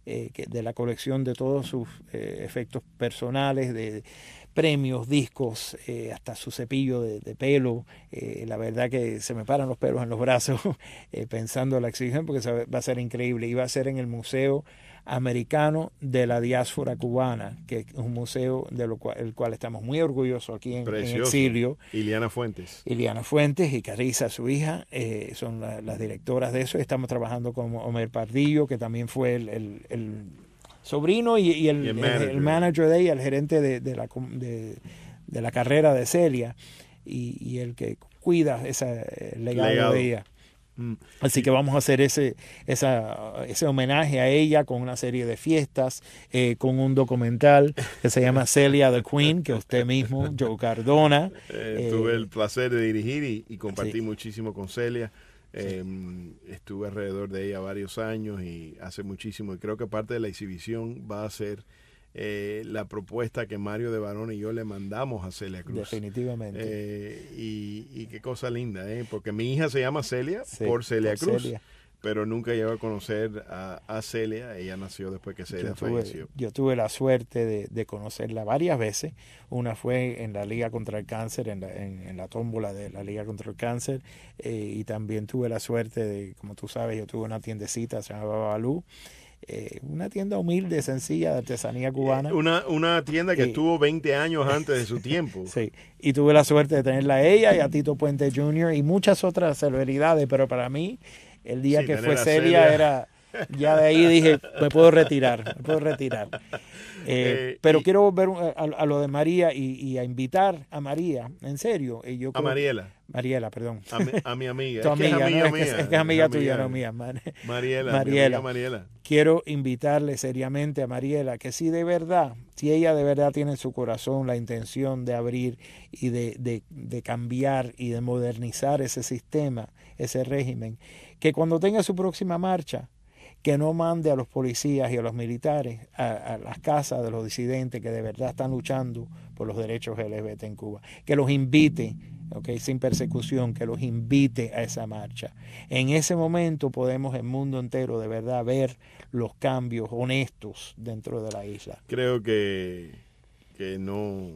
eh, que, de la colección de todos sus eh, efectos personales, de premios, discos, eh, hasta su cepillo de, de pelo. Eh, la verdad que se me paran los pelos en los brazos eh, pensando en la exhibición, porque se va a ser increíble. Y va a ser en el Museo Americano de la Diáspora Cubana, que es un museo de lo cual, el cual estamos muy orgullosos aquí en, en exilio. Iliana Fuentes. Iliana Fuentes y Carissa, su hija, eh, son la, las directoras de eso. Estamos trabajando con Omer Pardillo, que también fue el, el, el sobrino y, y, el, y el, el, manager. el manager de ella, el gerente de, de, la, de, de la carrera de Celia, y, y el que cuida ese legado, legado. de ella. Mm. Así que vamos a hacer ese, esa, ese homenaje a ella con una serie de fiestas, eh, con un documental que se llama Celia the Queen, que usted mismo, Joe Cardona. Eh, eh, tuve el placer de dirigir y, y compartí sí. muchísimo con Celia. Eh, sí. Estuve alrededor de ella varios años y hace muchísimo. Y creo que parte de la exhibición va a ser eh, la propuesta que Mario de Barón y yo le mandamos a Celia Cruz. Definitivamente. Eh, y, y qué cosa linda, ¿eh? Porque mi hija se llama Celia sí, por Celia por Cruz. Celia. Pero nunca llegó a conocer a, a Celia. Ella nació después que Celia yo tuve, falleció. Yo tuve la suerte de, de conocerla varias veces. Una fue en la Liga contra el Cáncer, en la, en, en la tómbola de la Liga contra el Cáncer. Eh, y también tuve la suerte de, como tú sabes, yo tuve una tiendecita, se llamaba Balú. Eh, una tienda humilde, sencilla, de artesanía cubana. Eh, una, una tienda que eh, estuvo veinte años antes de su tiempo. Sí, y tuve la suerte de tenerla a ella y a Tito Puente junior y muchas otras celebridades, pero para mí el día sí, que fue Celia, Celia era, ya de ahí dije, me puedo retirar, me puedo retirar. Eh, eh, pero y, quiero volver a, a lo de María y, y a invitar a María, en serio. Y yo a Mariela. Mariela, perdón. A mi, a mi amiga. Tu es amiga, que es amiga no, mía. Es que es, que es amiga es tuya, amiga. No mía. Man. Mariela, Mariela. Mariela. Quiero invitarle seriamente a Mariela que si de verdad, si ella de verdad tiene en su corazón la intención de abrir y de, de, de cambiar y de modernizar ese sistema, ese régimen, que cuando tenga su próxima marcha, que no mande a los policías y a los militares a, a las casas de los disidentes que de verdad están luchando por los derechos L G B T en Cuba, que los invite, okay, sin persecución, que los invite a esa marcha. En ese momento podemos el mundo entero de verdad ver los cambios honestos dentro de la isla. Creo que, que no...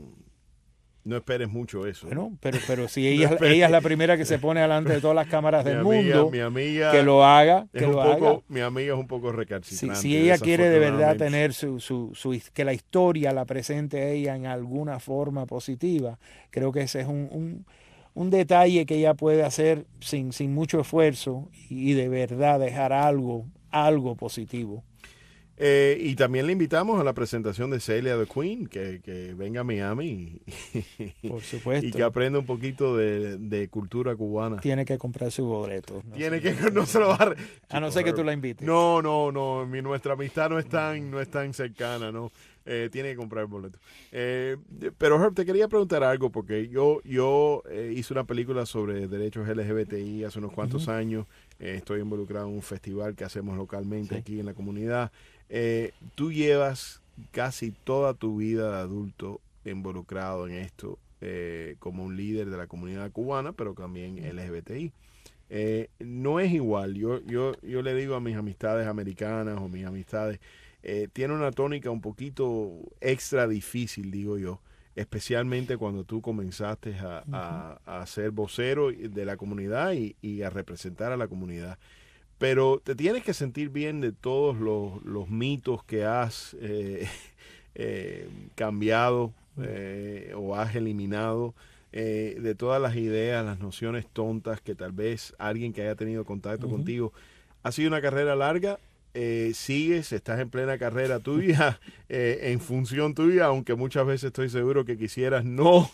No esperes mucho eso. Bueno, pero, pero si ella, no ella es la primera que se pone delante de todas las cámaras del amiga, mundo, mi amiga que lo haga, que lo poco, haga. Mi amiga es un poco recalcitrante. Si, si ella quiere de verdad tener su, su, su, que la historia la presente a ella en alguna forma positiva, creo que ese es un, un, un detalle que ella puede hacer sin, sin mucho esfuerzo y de verdad dejar algo, algo positivo. Eh, y también le invitamos a la presentación de Celia the Queen, que, que venga a Miami y, por supuesto, y que aprenda un poquito de, de cultura cubana. Tiene que comprar su boleto. No Tiene que, no se lo va a... A no ser que tú la invites. No, no, no, mi, nuestra amistad no es tan, no es tan cercana, ¿no? Eh, tiene que comprar el boleto. Eh, pero Herb, te quería preguntar algo, porque yo, yo eh, hice una película sobre derechos L G B T I hace unos cuantos uh-huh. años. Eh, estoy involucrado en un festival que hacemos localmente sí. aquí en la comunidad. Eh, tú llevas casi toda tu vida de adulto involucrado en esto eh, como un líder de la comunidad cubana, pero también L G B T I. Eh, no es igual. Yo, yo, yo le digo a mis amistades americanas o mis amistades, eh, tiene una tónica un poquito extra difícil, digo yo, especialmente cuando tú comenzaste a, uh-huh. a, a ser vocero de la comunidad y, y a representar a la comunidad. Pero te tienes que sentir bien de todos los, los mitos que has eh, eh, cambiado eh, o has eliminado, eh, de todas las ideas, las nociones tontas que tal vez alguien que haya tenido contacto uh-huh. contigo. Ha sido una carrera larga, eh, sigues, estás en plena carrera tuya, eh, en función tuya, aunque muchas veces estoy seguro que quisieras no,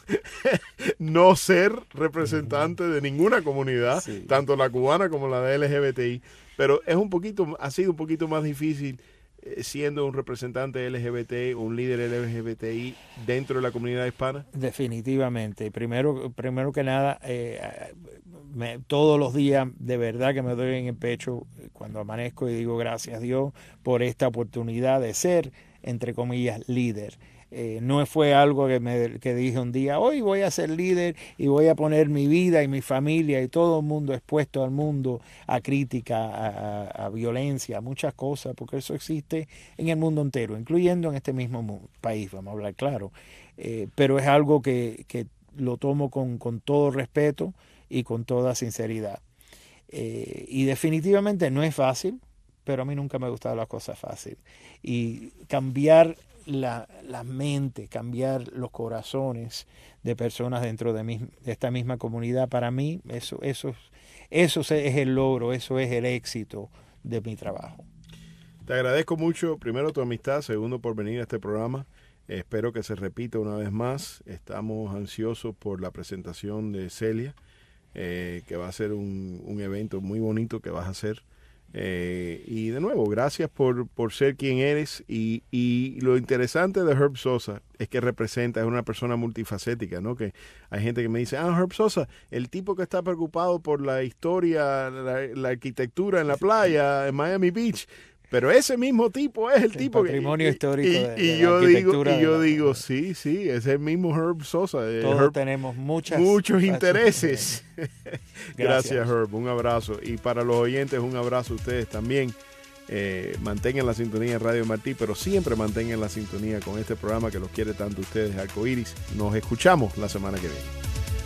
no ser representante de ninguna comunidad, sí. tanto la cubana como la de L G B T I, pero es un poquito, ha sido un poquito más difícil eh, siendo un representante L G B T I, un líder L G B T I dentro de la comunidad hispana. Definitivamente. Primero, primero que nada, eh, me, todos los días de verdad que me doy en el pecho cuando amanezco y digo gracias a Dios por esta oportunidad de ser entre comillas, líder. Eh, no fue algo que, me, que dije un día, hoy voy a ser líder y voy a poner mi vida y mi familia y todo el mundo expuesto al mundo a crítica, a, a, a violencia, a muchas cosas, porque eso existe en el mundo entero, incluyendo en este mismo país, vamos a hablar claro. Eh, pero es algo que, que lo tomo con, con todo respeto y con toda sinceridad. Eh, y definitivamente no es fácil, pero a mí nunca me ha gustado las cosas fáciles. Y cambiar La, la mente, cambiar los corazones de personas dentro de, mi, de esta misma comunidad, para mí eso, eso, eso es el logro, eso es el éxito de mi trabajo. Te agradezco mucho, primero tu amistad, segundo por venir a este programa. Eh, espero que se repita una vez más. Estamos ansiosos por la presentación de Celia, eh, que va a ser un, un evento muy bonito que vas a hacer. Eh, y de nuevo, gracias por, por ser quien eres, y, y lo interesante de Herb Sosa es que representa, es una persona multifacética, ¿no? Que hay gente que me dice, ah, Herb Sosa, el tipo que está preocupado por la historia, la, la arquitectura en la playa, en Miami Beach. Pero ese mismo tipo es el, el tipo patrimonio que, histórico y, de, de y la yo digo y yo la, digo sí sí es el mismo Herb Sosa. Todos Herb, tenemos muchas muchos intereses. Gracias. Gracias, Herb, un abrazo, y para los oyentes un abrazo a ustedes también. Eh, mantengan la sintonía en Radio Martí, pero siempre mantengan la sintonía con este programa que los quiere tanto ustedes, Arcoíris. Nos escuchamos la semana que viene.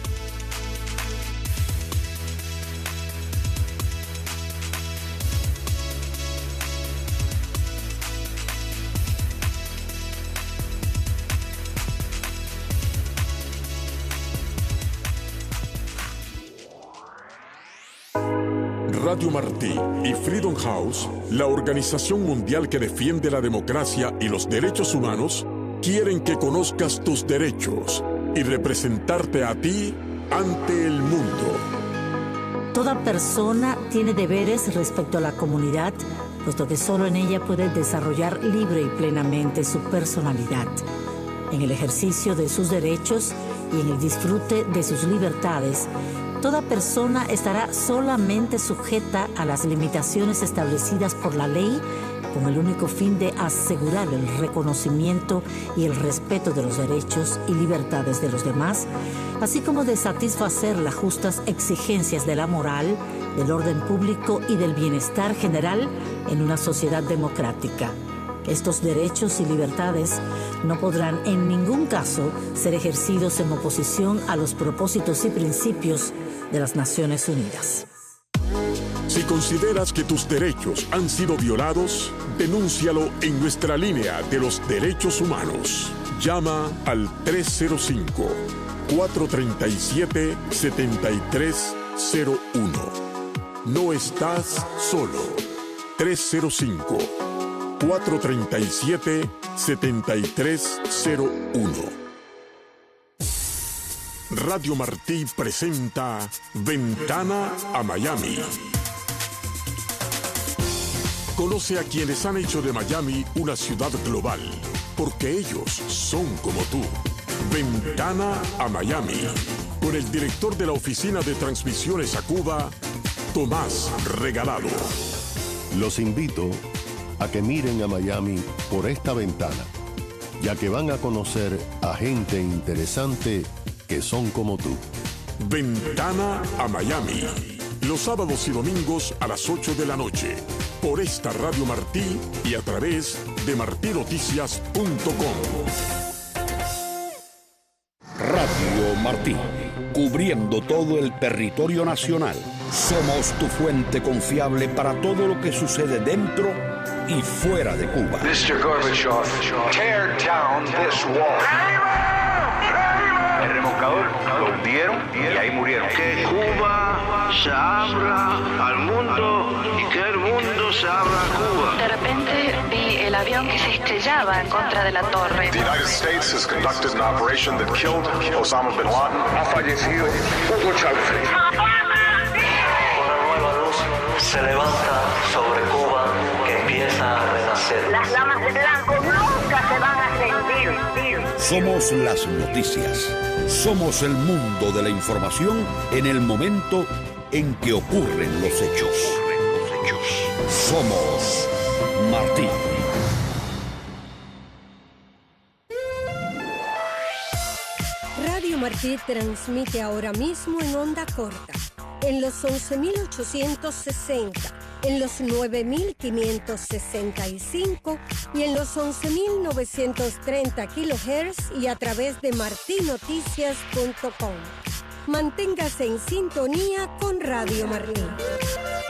Radio Martí y Freedom House, la organización mundial que defiende la democracia y los derechos humanos, quieren que conozcas tus derechos y representarte a ti ante el mundo. Toda persona tiene deberes respecto a la comunidad, puesto que solo en ella puede desarrollar libre y plenamente su personalidad. En el ejercicio de sus derechos y en el disfrute de sus libertades, toda persona estará solamente sujeta a las limitaciones establecidas por la ley, con el único fin de asegurar el reconocimiento y el respeto de los derechos y libertades de los demás, así como de satisfacer las justas exigencias de la moral, del orden público y del bienestar general en una sociedad democrática. Estos derechos y libertades no podrán en ningún caso ser ejercidos en oposición a los propósitos y principios de las Naciones Unidas. Si consideras que tus derechos han sido violados, denúncialo en nuestra línea de los derechos humanos. Llama al tres cero cinco, cuatro tres siete, siete tres cero uno. No estás solo. tres cero cinco, cuatro tres siete, siete tres cero uno. Radio Martí presenta Ventana a Miami. Conoce a quienes han hecho de Miami una ciudad global, porque ellos son como tú. Ventana a Miami, con el director de la Oficina de Transmisiones a Cuba, Tomás Regalado. Los invito a que miren a Miami por esta ventana, ya que van a conocer a gente interesante que son como tú. Ventana a Miami, los sábados y domingos a las ocho de la noche, por esta Radio Martí y a través de martí noticias punto com. Radio Martí, cubriendo todo el territorio nacional. Somos tu fuente confiable para todo lo que sucede dentro y fuera de Cuba. mister Gorbachev, tear down this wall. El remolcador lo hundieron y ahí murieron. Que Cuba se abra al mundo y que el mundo se abra a Cuba. De repente vi el avión que se estrellaba en contra de la torre. The United States has conducted an operation that killed Osama bin Laden. Ha fallecido Hugo Chávez. Una nueva luz se levanta sobre Cuba que empieza a renacer. Las damas de blanco nunca se van a rendir. Somos las noticias. Somos el mundo de la información en el momento en que ocurren los hechos. Somos Martí. Martí transmite ahora mismo en onda corta, en los once mil ochocientos sesenta, en los nueve mil quinientos sesenta y cinco y en los once mil novecientos treinta kilohertz y a través de marti noticias punto com. Manténgase en sintonía con Radio Martí.